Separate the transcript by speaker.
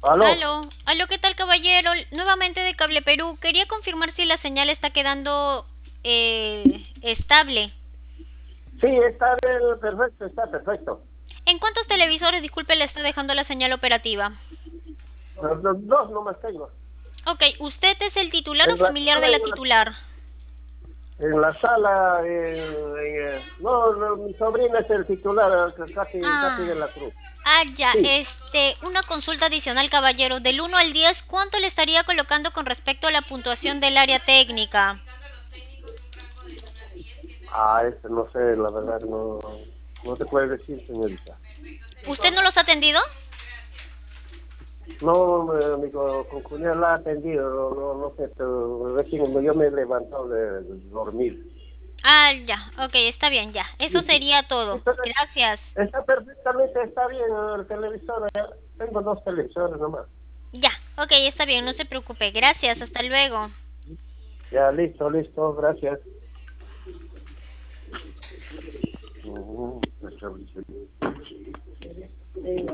Speaker 1: Aló,
Speaker 2: Aló, ¿qué tal, caballero? Nuevamente de Cable Perú. Quería confirmar si la señal está quedando estable.
Speaker 1: sí, está bien, perfecto, está perfecto.
Speaker 2: ¿En cuántos televisores, disculpe, le está dejando la señal operativa?
Speaker 1: Los dos nomás tengo.
Speaker 2: Ok, ¿usted es el titular o
Speaker 1: En la
Speaker 2: familiar de
Speaker 1: sala,
Speaker 2: la titular?
Speaker 1: en la sala, no, no, mi sobrina es el titular, casi de
Speaker 2: Ah,
Speaker 1: la cruz.
Speaker 2: ya,
Speaker 1: Sí,
Speaker 2: una consulta adicional, caballero. Del 1 al 10, ¿cuánto le estaría colocando con respecto a la puntuación del área técnica?
Speaker 1: eso no sé, la verdad, no te puedo decir, señorita.
Speaker 2: ¿Usted no los ha atendido?
Speaker 1: No, mi concuñada la ha atendido, no sé, pero recién yo me he levantado de dormir.
Speaker 2: Ya, ok, está bien, ya. Eso
Speaker 1: Sí, sí.
Speaker 2: sería
Speaker 1: Sí,
Speaker 2: todo.
Speaker 1: pero
Speaker 2: Gracias.
Speaker 1: está perfectamente, está bien el televisor. Tengo dos televisores nomás.
Speaker 2: Ya, ok, está bien, no se preocupe. Gracias, hasta luego.
Speaker 1: Ya, listo, listo, gracias. Ujú,